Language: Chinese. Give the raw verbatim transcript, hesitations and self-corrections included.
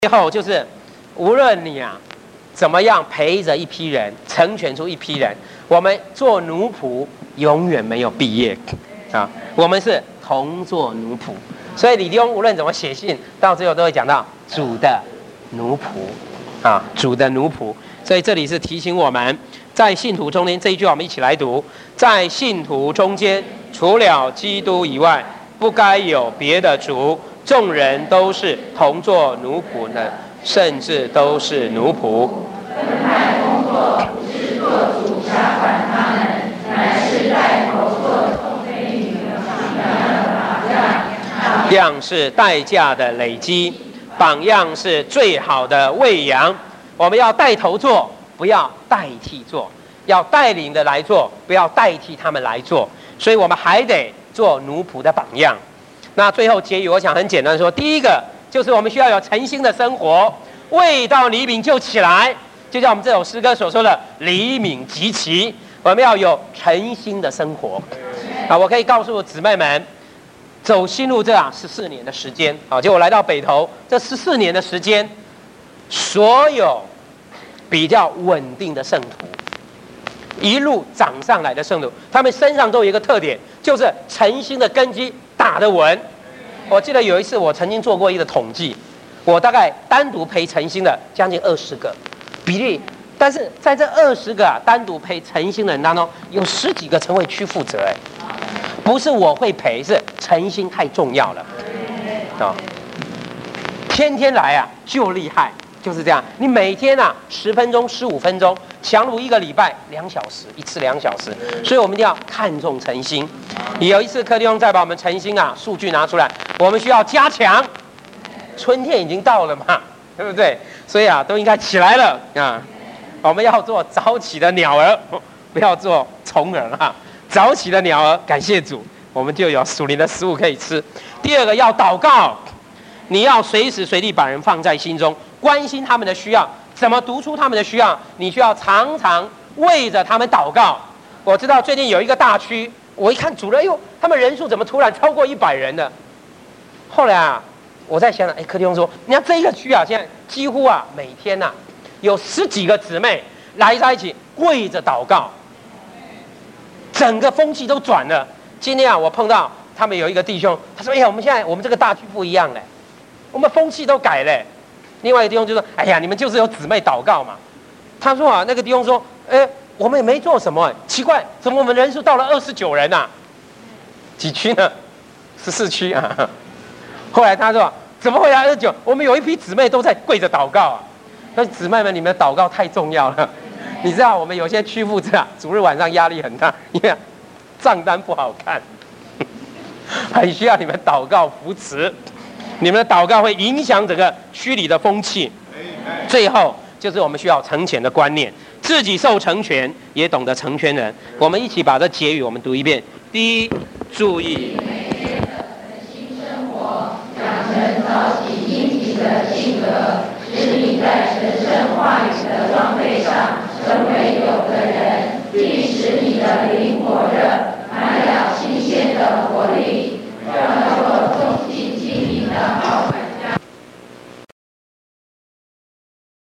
最后就是，无论你啊怎么样陪着一批人，成全出一批人，我们做奴仆永远没有毕业啊！我们是同做奴仆，所以李弟兄无论怎么写信，到最后都会讲到主的奴仆啊，主的奴仆。所以这里是提醒我们，在信徒中间这一句话，我们一起来读：在信徒中间，除了基督以外，不该有别的主。众人都是同作奴仆的，甚至都是奴仆。 分派工作不是做主辖管他们，乃是带头做从非女的榜样。 榜样是代价的累积，榜样是最好的喂养。我们要带头做，不要代替做；要带领的来做，不要代替他们来做。所以我们还得做奴仆的榜样。那最后结语，我想很简单说，第一个就是我们需要有诚心的生活，未到黎明就起来，就像我们这首诗歌所说的“黎明即起”，我们要有诚心的生活。啊，我可以告诉姊妹们，走新路这啊十四年的时间，啊，就我来到北投这十四年的时间，所有比较稳定的圣徒，一路涨上来的圣徒，他们身上都有一个特点，就是诚心的根基打得稳。我记得有一次我曾经做过一个统计，我大概单独陪诚心的将近二十个比例，但是在这二十个啊单独陪诚心的人当中，有十几个成为区负责。哎，不是我会陪，是诚心太重要了啊！天天来啊就厉害。就是这样，你每天啊十分钟、十五分钟，强如一个礼拜两小时，一次两小时，所以我们一定要看重诚心。有一次柯弟兄再把我们诚心啊数据拿出来，我们需要加强。春天已经到了嘛，对不对？所以啊都应该起来了啊！我们要做早起的鸟儿，不要做虫儿啊！早起的鸟儿，感谢主，我们就有属灵的食物可以吃。第二个要祷告，你要随时随地把人放在心中。关心他们的需要，怎么读出他们的需要？你需要常常为着他们祷告。我知道最近有一个大区，我一看主任，哎呦，他们人数怎么突然超过一百人了？后来啊，我在想，哎，柯弟兄说，你看这一个区啊，现在几乎啊每天呐、啊、有十几个姊妹来在一起跪着祷告，整个风气都转了。今天啊，我碰到他们有一个弟兄，他说，哎呀，我们现在我们这个大区不一样嘞，我们风气都改了。另外一个弟兄就说：“哎呀，你们就是有姊妹祷告嘛。”他说啊，那个弟兄说：“哎，我们也没做什么，奇怪，怎么我们人数到了二十九人啊？几区呢？十四区啊。”后来他说：“怎么会来二十九？我们有一批姊妹都在跪着祷告啊。”那姊妹们，你们的祷告太重要了。你知道我们有些区负责啊，主日晚上压力很大，因为账单不好看，很需要你们祷告扶持。你们的祷告会影响整个区里的风气。最后就是我们需要成全的观念，自己受成全，也懂得成全人。我们一起把这结语我们读一遍。第一，注意每天的诚心生活，养成早起殷勤的性格，使你在神圣话语的装备上成为有的人，并使你的灵火热，满了新鲜的活力。